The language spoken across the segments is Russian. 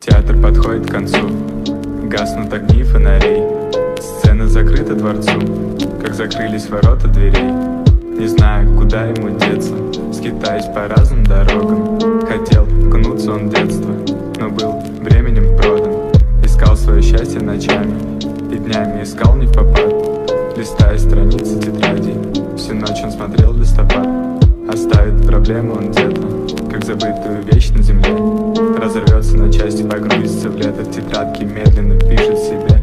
Театр подходит к концу, гаснут огни фонарей. Сцена закрыта дворцу, как закрылись ворота дверей. Не знаю, куда ему деться, скитаясь по разным дорогам. Хотел окунуться он в детство, но был временем продан. Искал свое счастье ночами и днями искал не впопад. Листая страницы тетрадей, всю ночь он смотрел в листопад. Оставит проблему он где-то, как забытую вещь на земле. Разорвется на части, погрузится в лето, в тетрадке медленно пишет себе.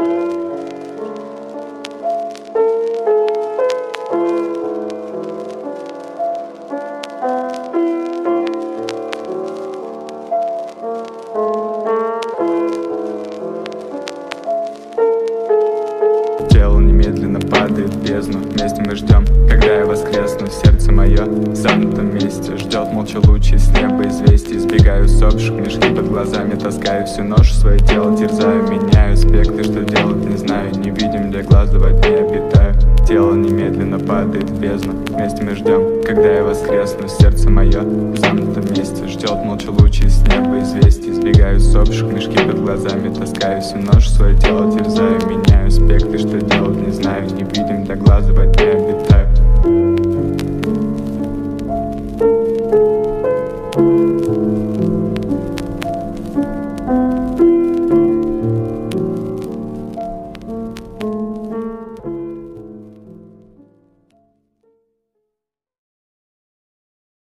Тело немедленно падает в бездну. Вместе мы ждем, когда я воскресну. Сердце мое в замкнутом месте ждет молча лучи с неба известий. Избегаю сопших, мешки под глазами таскаю всю ношу, свое тело терзаю. Меняю аспекты, что делать не знаю. Не видим для глаз, во тьме обитаю. Тело немедленно падает в бездну. Вместе мы ждем, когда я воскресну. Сердце мое в замкнутом месте ждет молча лучи с неба известий. Избегаю сопших, мешки под глазами таскаю всю ношу, свое тело терзаю. Меняю аспекты, что делать не знаю. Не видим для глаза, во тьме обитаю.